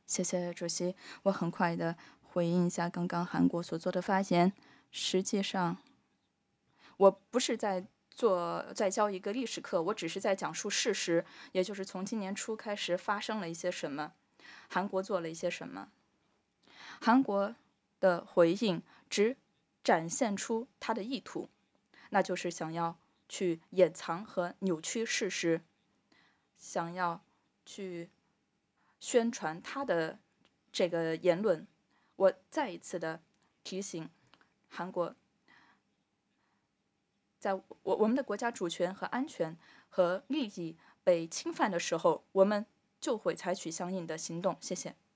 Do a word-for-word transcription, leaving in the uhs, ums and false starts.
谢谢主席，我很快的回应一下刚刚韩国所做的发言。实际上，我不是在做在教一个历史课，我只是在讲述事实，也就是从今年初开始发生了一些什么，韩国做了一些什么。韩国的回应只展现出他的意图，那就是想要去掩藏和扭曲事实，想要去宣传他的这个言论。我再一次的提醒韩国，在我我们的国家主权和安全和利益被侵犯的时候，我们就会采取相应的行动。谢谢。